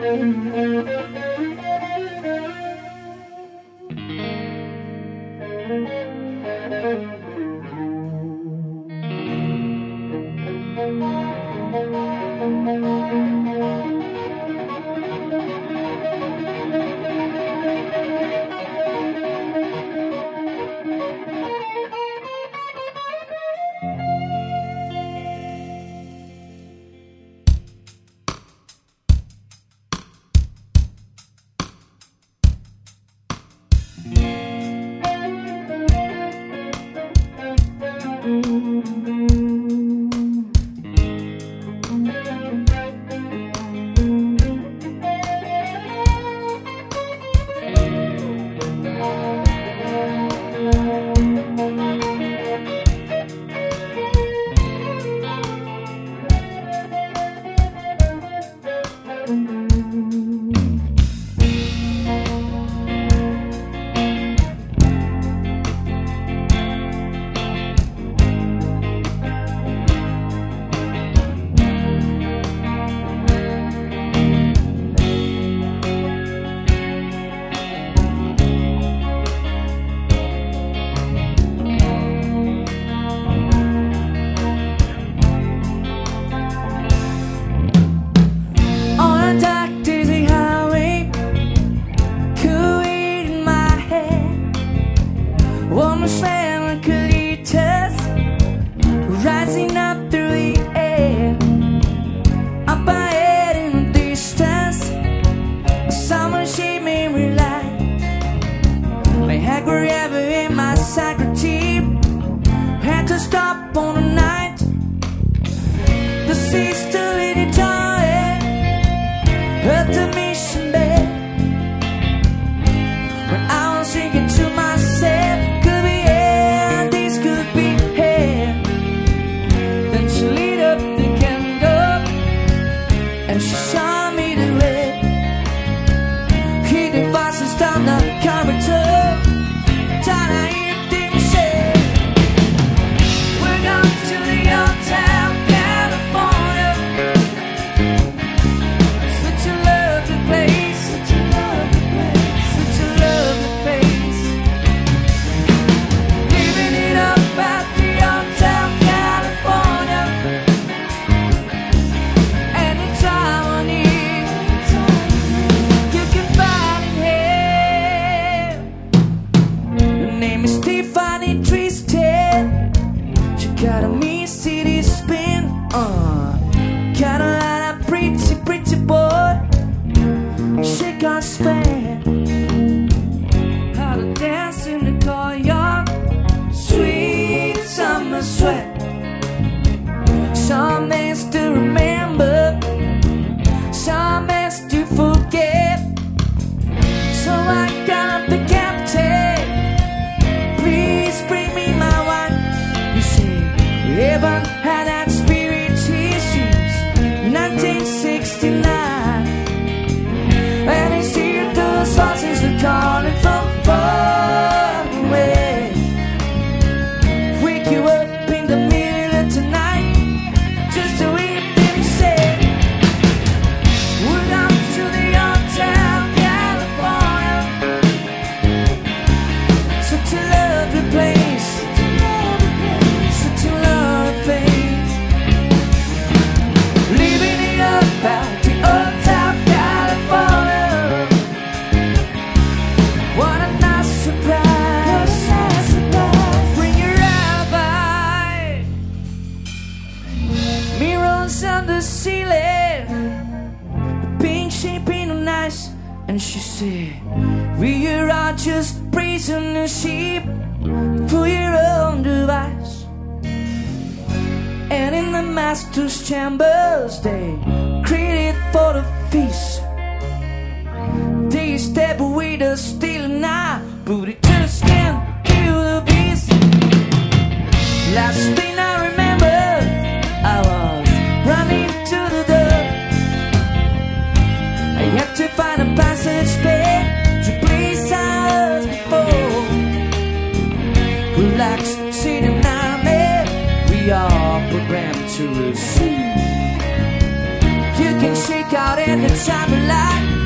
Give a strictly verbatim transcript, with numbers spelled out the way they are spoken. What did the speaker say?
And she said, we are just prisoner sheep for your own device. And in the master's chambers they created for the feast. They step away the steel and I, but it just can't kill the beast. Last thing I remember, I was running to the door. I had to find a passage there to place I was before. Relax, sit and I'm there. We are programmed to receive. You can shake out anytime you like.